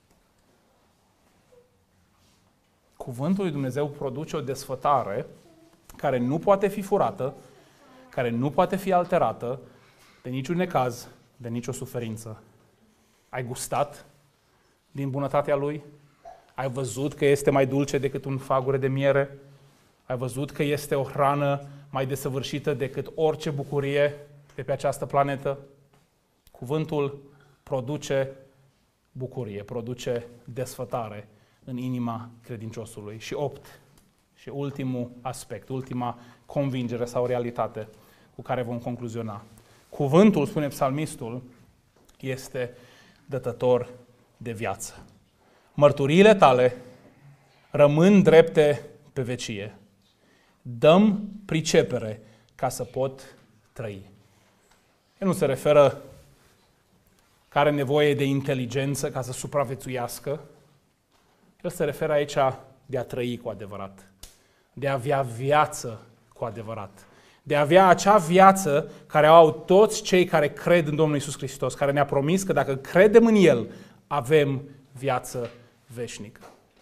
Cuvântul lui Dumnezeu produce o desfătare care nu poate fi furată, care nu poate fi alterată de niciun necaz, de nicio suferință. Ai gustat din bunătatea Lui? Ai văzut că este mai dulce decât un fagure de miere? Ai văzut că este o hrană mai desăvârșită decât orice bucurie de pe această planetă? Cuvântul produce bucurie, produce desfătare în inima credinciosului. Și ultimul aspect, ultima convingere sau realitate cu care vom concluziona. Cuvântul, spune psalmistul, este dătător de viață. Mărturiile tale rămân drepte pe vecie. Dăm pricepere ca să pot trăi. El nu se referă că are nevoie de inteligență ca să supraviețuiască. El se referă aici de a trăi cu adevărat, de a avea viață cu adevărat, de a avea acea viață care au toți cei care cred în Domnul Iisus Hristos, care ne-a promis că dacă credem în El, avem viață veșnică.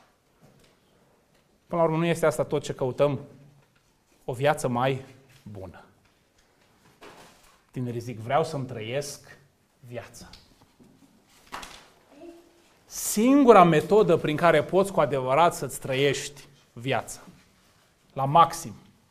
Până la urmă, nu este asta tot ce căutăm? O viață mai bună. Tinerii zic, vreau să-mi trăiesc viața. Singura metodă prin care poți cu adevărat să-ți trăiești viața, la maxim,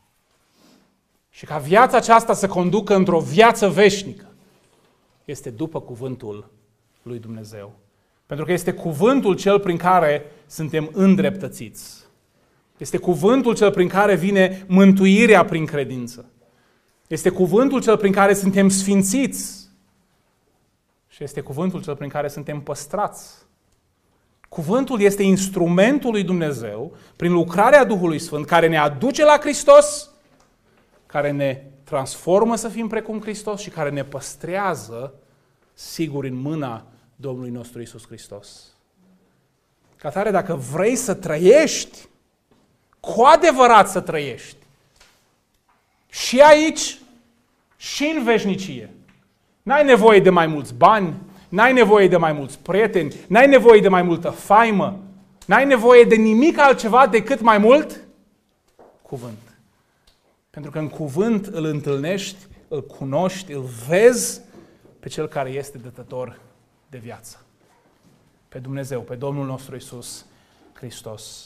și ca viața aceasta să conducă într-o viață veșnică, este după cuvântul lui Dumnezeu. Pentru că este cuvântul cel prin care suntem îndreptățiți. Este cuvântul cel prin care vine mântuirea prin credință. Este cuvântul cel prin care suntem sfințiți. Și este cuvântul cel prin care suntem păstrați. Cuvântul este instrumentul lui Dumnezeu, prin lucrarea Duhului Sfânt, care ne aduce la Hristos, care ne transformă să fim precum Hristos și care ne păstrează siguri în mâna Domnului nostru Iisus Hristos. Ca atare, dacă vrei să trăiești, cu adevărat să trăiești, și aici, și în veșnicie, n-ai nevoie de mai mulți bani, n-ai nevoie de mai mulți prieteni, n-ai nevoie de mai multă faimă, n-ai nevoie de nimic altceva decât mai mult cuvânt. Pentru că în cuvânt îl întâlnești, îl cunoști, îl vezi pe Cel care este dătător de viață. Pe Dumnezeu, pe Domnul nostru Iisus Hristos.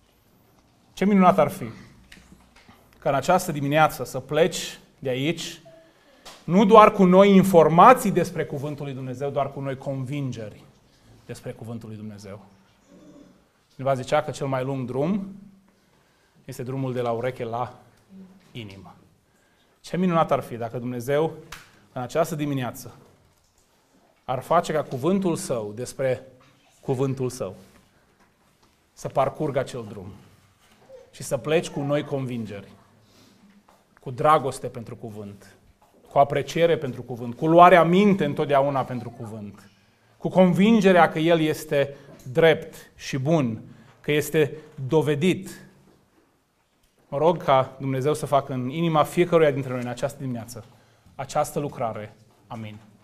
Ce minunat ar fi ca în această dimineață să pleci de aici, nu doar cu noi informații despre Cuvântul lui Dumnezeu, doar cu noi convingeri despre Cuvântul lui Dumnezeu. Cineva zicea că cel mai lung drum este drumul de la ureche la inimă. Ce minunat ar fi dacă Dumnezeu în această dimineață ar face ca cuvântul Său despre cuvântul Său să parcurgă acel drum și să pleci cu noi convingeri, cu dragoste pentru cuvânt, cu apreciere pentru cuvânt, cu luarea minte întotdeauna pentru cuvânt, cu convingerea că El este drept și bun, că este dovedit. Mă rog ca Dumnezeu să facă în inima fiecăruia dintre noi în această dimineață această lucrare. Amin.